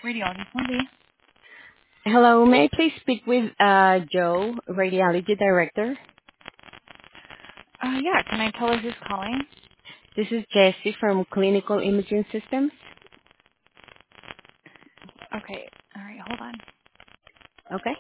Radiology Monday. Hello, may I please speak with Joe, Radiology Director? Yeah, can I tell her who's calling? This is Jessie from Clinical Imaging Systems. Okay, all right, hold on. Okay.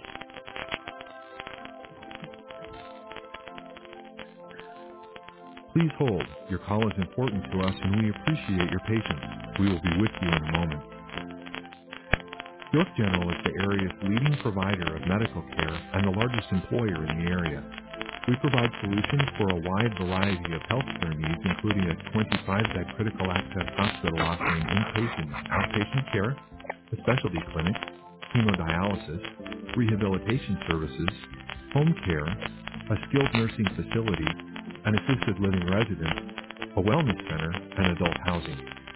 Please hold. Your call is important to us and we appreciate your patience. We will be with you in a moment. York General is the area's leading provider of medical care and the largest employer in the area. We provide solutions for a wide variety of healthcare needs, including a 25-bed critical access hospital offering inpatient and outpatient care, a specialty clinic, hemodialysis, rehabilitation services, home care, a skilled nursing facility, an assisted living residence, a wellness center, and adult housing.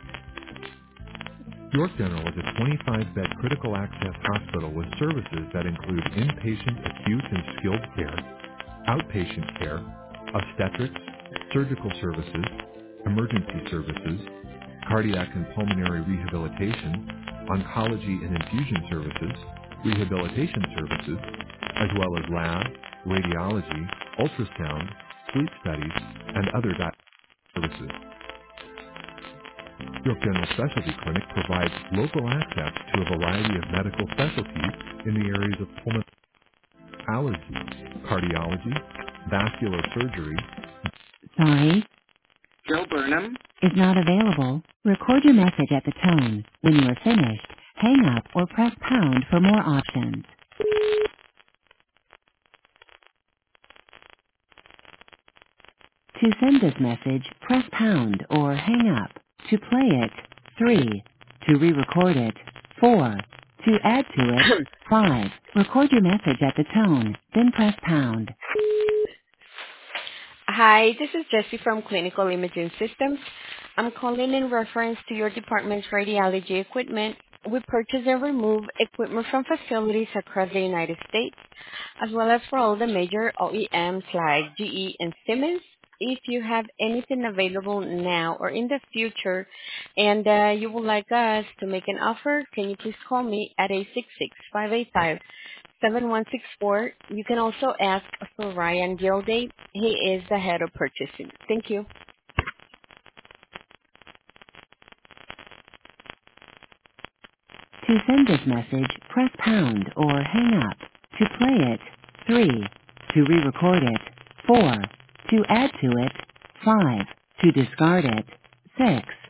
York General is a 25-bed critical access hospital with services that include inpatient, acute, and skilled care, outpatient care, obstetrics, surgical services, emergency services, cardiac and pulmonary rehabilitation, oncology and infusion services, rehabilitation services, as well as lab, radiology, ultrasound, sleep studies, and other services. York General Specialty Clinic provides local access to a variety of medical specialties in the areas of pulmonary allergy, cardiology, vascular surgery. Sorry, Joe Burnham. is not available. Record your message at the tone. When you are finished, hang up or press pound for more options. To send this message, press pound or hang up. To play it, 3. To re-record it, 4. To add to it, 5. Record your message at the tone, then press pound. Hi, this is Jessie from Clinical Imaging Systems. I'm calling in reference to your department's radiology equipment. We purchase and remove equipment from facilities across the United States, as well as for all the major OEMs like GE and Siemens. If you have anything available now or in the future and you would like us to make an offer, can you please call me at 866-585-7164. You can also ask for Ryan Gilday. He is the head of purchasing. Thank you. To send this message, press pound or hang up. To play it, 3. To re-record it, 4. To add to it, 5. To discard it, 6.